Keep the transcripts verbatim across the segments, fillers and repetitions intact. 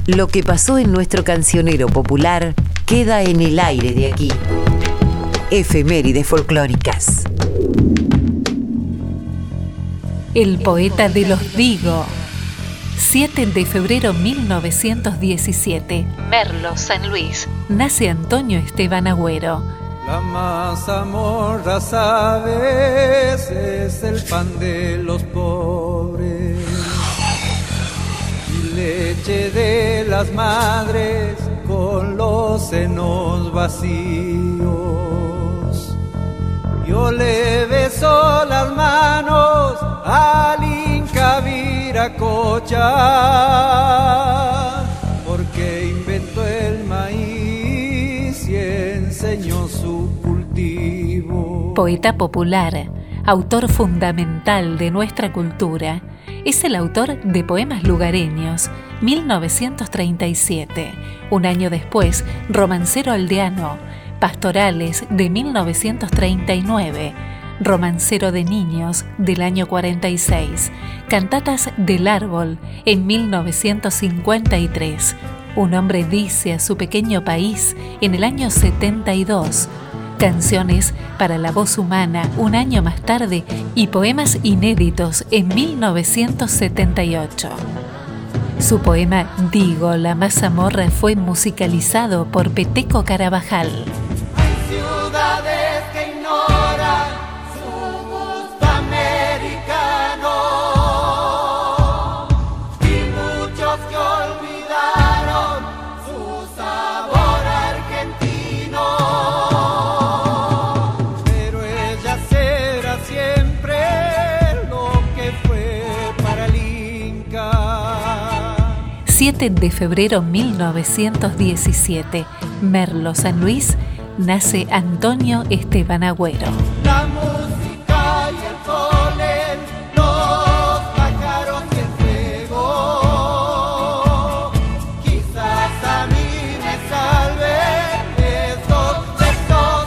Lo que pasó en nuestro cancionero popular queda en el aire de aquí. Efemérides folclóricas. El poeta de los Digo. siete de febrero de mil novecientos diecisiete. Merlo, San Luis. Nace Antonio Esteban Agüero. La mazamorra, sabes, es el pan de los pobres. Y leche de las madres con los senos vacíos. Yo le beso las manos al Inca Viracocha, porque inventó el maíz y enseñó su cultivo. Poeta popular, autor fundamental de nuestra cultura, es el autor de Poemas Lugareños, mil novecientos treinta y siete. Un año después, Romancero Aldeano, Pastorales, de mil novecientos treinta y nueve. Romancero de Niños, del año cuarenta y seis. Cantatas del Árbol, en mil novecientos cincuenta y tres. Un hombre dice a su pequeño país, en el año setenta y dos. Canciones para la voz humana, un año más tarde, y poemas inéditos en mil novecientos setenta y ocho. Su poema Digo, la mazamorra fue musicalizado por Peteco Carabajal. Hay ciudades que ignoran su gusto americano y muchos que olvidaron su sabor argentino. Pero ella será siempre lo que fue para el Inca. siete de febrero de mil novecientos diecisiete, Merlo, San Luis, nace Antonio Esteban Agüero. La música y el polen, los pájaros y el fuego, quizás a mí me salven estos versos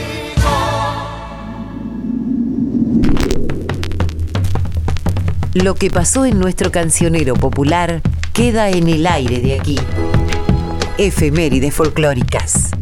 que digo. Lo que pasó en nuestro cancionero popular queda en el aire de aquí. Efemérides folclóricas.